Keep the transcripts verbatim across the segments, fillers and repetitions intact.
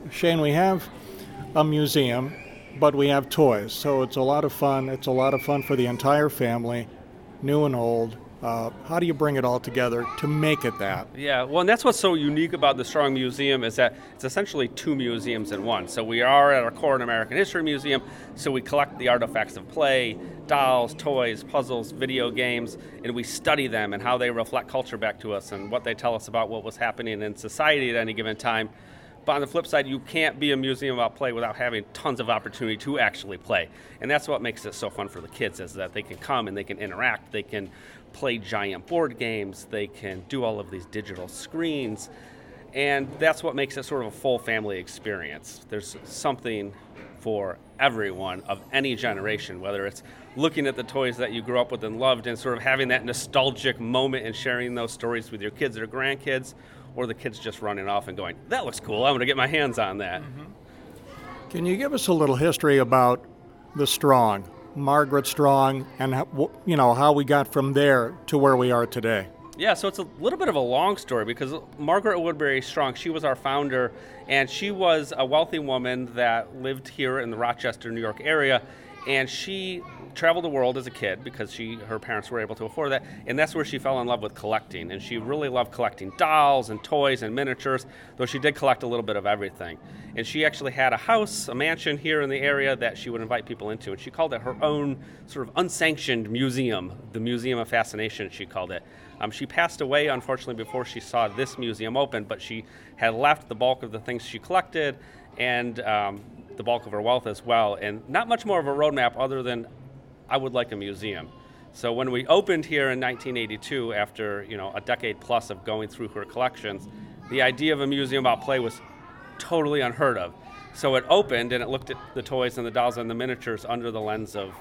Shane, we have a museum, but we have toys, so it's a lot of fun. It's a lot of fun for the entire family, new and old. Uh, how do you bring it all together to make it that? Yeah, well, and that's what's so unique about the Strong Museum is that it's essentially two museums in one. So we are at our core an American History Museum, so we collect the artifacts of play, dolls, toys, puzzles, video games, and we study them and how they reflect culture back to us and what they tell us about what was happening in society at any given time. But on the flip side, you can't be a museum about play without having tons of opportunity to actually play. And that's what makes it so fun for the kids, is that they can come and they can interact, they can play giant board games, they can do all of these digital screens, and that's what makes it sort of a full family experience. There's something for everyone of any generation, whether it's looking at the toys that you grew up with and loved and sort of having that nostalgic moment and sharing those stories with your kids or grandkids, or the kids just running off and going, that looks cool, I'm going to get my hands on that. Mm-hmm. Can you give us a little history about the Strong, Margaret Strong, and how, you know how we got from there to where we are today? Yeah, so it's a little bit of a long story because Margaret Woodbury Strong, she was our founder, and she was a wealthy woman that lived here in the Rochester, New York area, and she traveled the world as a kid because she her parents were able to afford that, and that's where she fell in love with collecting. And she really loved collecting dolls and toys and miniatures, though she did collect a little bit of everything. And she actually had a house, a mansion here in the area that she would invite people into, and she called it her own sort of unsanctioned museum, the Museum of Fascination, she called it. Um, she passed away, unfortunately, before she saw this museum open, but she had left the bulk of the things she collected and um, the bulk of her wealth as well, and not much more of a roadmap other than I would like a museum. So when we opened here in nineteen eighty-two, after you know a decade plus of going through her collections, the idea of a museum about play was totally unheard of. So it opened and it looked at the toys and the dolls and the miniatures under the lens of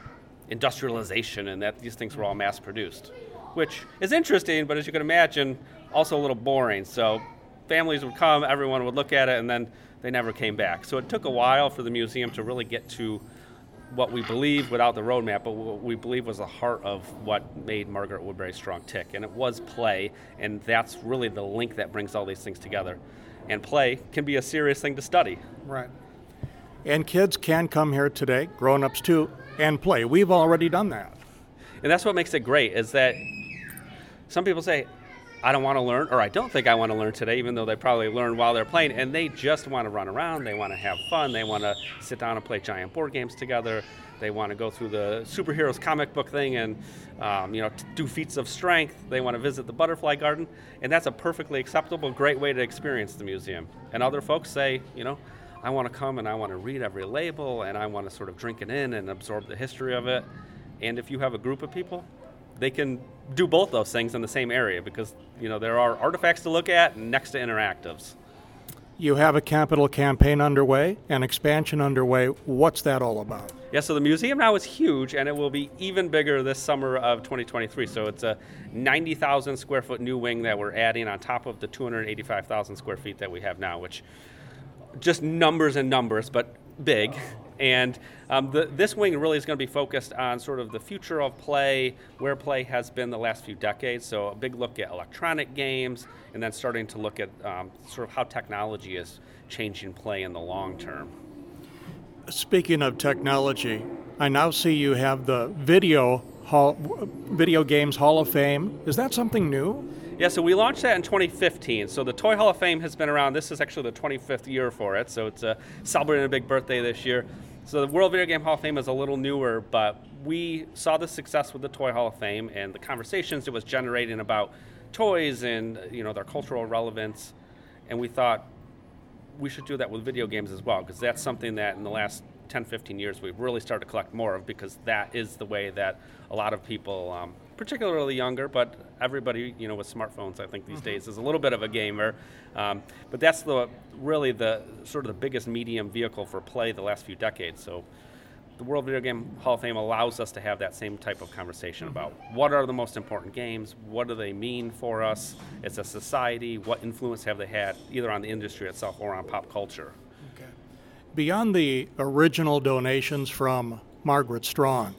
industrialization and that these things were all mass produced, which is interesting, but as you can imagine, also a little boring. So families would come, everyone would look at it, and then they never came back. So it took a while for the museum to really get to what we believe without the roadmap, but what we believe was the heart of what made Margaret Woodbury Strong tick, and it was play, and that's really the link that brings all these things together. And play can be a serious thing to study. Right. And kids can come here today, grown-ups too, and play. We've already done that. And that's what makes it great, is that some people say, I don't want to learn, or I don't think I want to learn today, even though they probably learn while they're playing, and they just want to run around, they want to have fun, they want to sit down and play giant board games together, they want to go through the superheroes comic book thing and um, you know do feats of strength, they want to visit the butterfly garden, and that's a perfectly acceptable, great way to experience the museum. And other folks say, you know, I want to come and I want to read every label, and I want to sort of drink it in and absorb the history of it. And if you have a group of people, they can do both those things in the same area because, you know, there are artifacts to look at next to interactives. You have a capital campaign underway, an expansion underway. What's that all about? Yeah, so the museum now is huge, and it will be even bigger this summer of twenty twenty-three. So it's a ninety thousand square foot new wing that we're adding on top of the two hundred eighty-five thousand square feet that we have now, which just numbers and numbers, but big. And um, the, this wing really is going to be focused on sort of the future of play, where play has been the last few decades. So a big look at electronic games, and then starting to look at um, sort of how technology is changing play in the long term. Speaking of technology, I now see you have the video hall, video games Hall of Fame. Is that something new? Yeah, so we launched that in twenty fifteen. So the Toy Hall of Fame has been around. This is actually the twenty-fifth year for it, so it's uh, celebrating a big birthday this year. So the World Video Game Hall of Fame is a little newer, but we saw the success with the Toy Hall of Fame and the conversations it was generating about toys and you know their cultural relevance, and we thought we should do that with video games as well, because that's something that in the last ten, fifteen years we've really started to collect more of, because that is the way that a lot of people, um, particularly younger, but everybody, you know, with smartphones, I think these mm-hmm. days is a little bit of a gamer. Um, but that's the really the sort of the biggest medium vehicle for play the last few decades. So the World Video Game Hall of Fame allows us to have that same type of conversation about what are the most important games, what do they mean for us as a society, what influence have they had either on the industry itself or on pop culture. Okay. Beyond the original donations from Margaret Strong,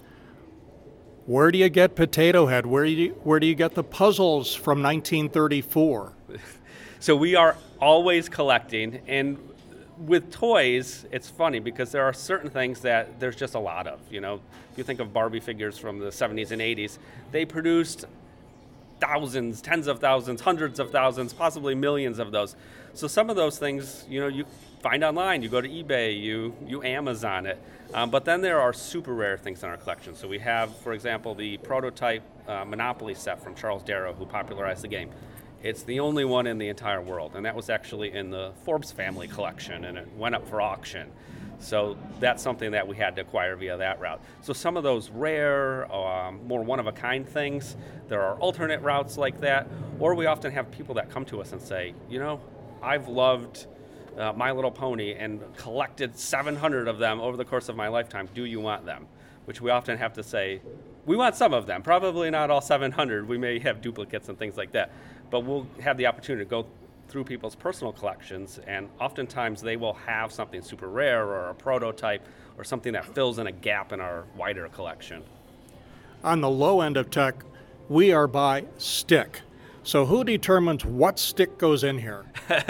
where do you get Potato Head? Where do you, where do you get the puzzles from nineteen thirty-four? So we are always collecting, and with toys, it's funny because there are certain things that there's just a lot of. You know, if you think of Barbie figures from the seventies and eighties, they produced thousands, tens of thousands, hundreds of thousands, possibly millions of those. So some of those things, you know, you find online. You go to eBay, you you Amazon it. Um, but then there are super rare things in our collection. So we have, for example, the prototype uh, Monopoly set from Charles Darrow, who popularized the game. It's the only one in the entire world, and that was actually in the Forbes family collection, and it went up for auction. So that's something that we had to acquire via that route. So some of those rare, um, more one-of-a-kind things, there are alternate routes like that, or we often have people that come to us and say, you know, I've loved uh, My Little Pony and collected seven hundred of them over the course of my lifetime. Do you want them? Which we often have to say, we want some of them, probably not all seven hundred. We may have duplicates and things like that, but we'll have the opportunity to go through people's personal collections, and oftentimes they will have something super rare or a prototype or something that fills in a gap in our wider collection. On the low end of tech, we are by stick. So who determines what stick goes in here?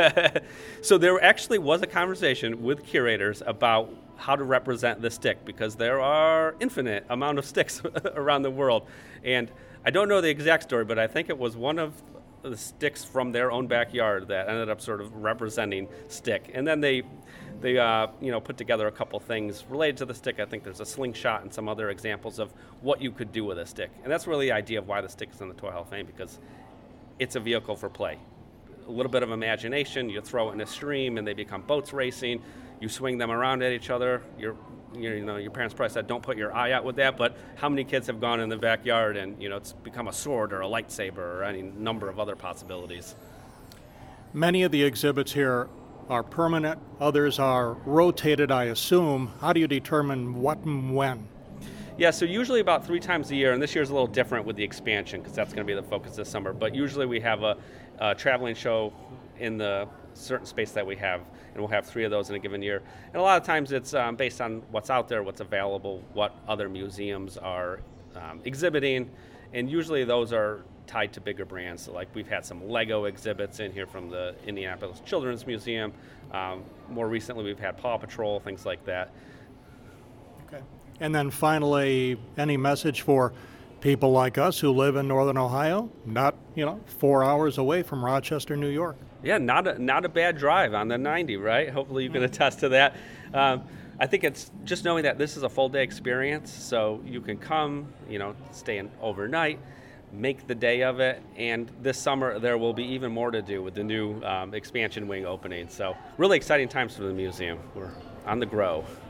So there actually was a conversation with curators about how to represent the stick, because there are infinite amount of sticks around the world. And I don't know the exact story, but I think it was one of the sticks from their own backyard that ended up sort of representing stick. And then they they uh, you know put together a couple things related to the stick. I think there's a slingshot and some other examples of what you could do with a stick. And that's really the idea of why the stick is in the Toy Hall of Fame, because it's a vehicle for play. A little bit of imagination, you throw it in a stream and they become boats racing. You swing them around at each other. You're You know, your parents probably said, don't put your eye out with that, but how many kids have gone in the backyard and, you know, it's become a sword or a lightsaber or any number of other possibilities? Many of the exhibits here are permanent, others are rotated, I assume. How do you determine what and when? Yeah, so usually about three times a year, and this year's a little different with the expansion because that's going to be the focus this summer, but usually we have a, a traveling show in the certain space that we have, and we'll have three of those in a given year. And a lot of times it's um, based on what's out there, what's available, what other museums are um, exhibiting, and usually those are tied to bigger brands. So like we've had some Lego exhibits in here from the Indianapolis Children's Museum. Um, more recently we've had Paw Patrol, things like that. Okay. And then finally, any message for people like us who live in Northern Ohio, not, you know, four hours away from Rochester, New York? Yeah, not a, not a bad drive on the ninety, right? Hopefully you can attest to that. Um, I think it's just knowing that this is a full day experience, so you can come, you know, stay in overnight, make the day of it, and this summer there will be even more to do with the new um, expansion wing opening. So really exciting times for the museum. We're on the grow.